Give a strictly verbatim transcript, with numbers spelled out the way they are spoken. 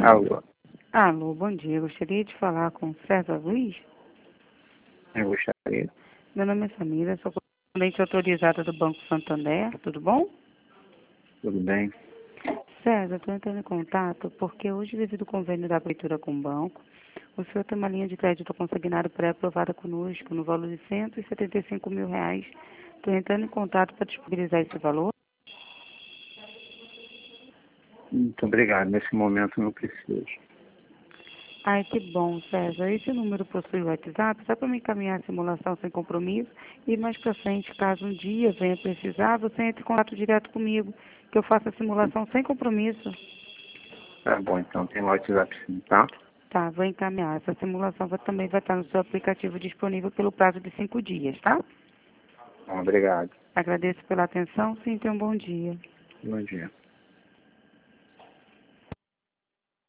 Alô, Alô, bom dia. Gostaria de falar com César Luiz. eu gostaria. Meu nome é Samira, sou correspondente autorizada do Banco Santander. Tudo bom? Tudo bem? César, estou entrando em contato porque hoje, devido ao convênio da abertura com o banco, o senhor tem uma linha de crédito consignado pré-aprovada conosco no valor de cento e setenta e cinco mil reais. Estou entrando em contato para disponibilizar esse valor. Muito obrigado. Nesse momento não preciso. Ai, que bom, César. Esse número possui o WhatsApp, só para me encaminhar a simulação sem compromisso e mais para frente, caso um dia venha precisar, você entre em contato direto comigo, que eu faça a simulação sem compromisso. Tá bom, então tem o WhatsApp sim, tá? Tá, vou encaminhar. Essa simulação vai- também vai estar no seu aplicativo disponível pelo prazo de cinco dias, tá? Bom, obrigado. Agradeço pela atenção, sim, tenha um bom dia. Bom dia.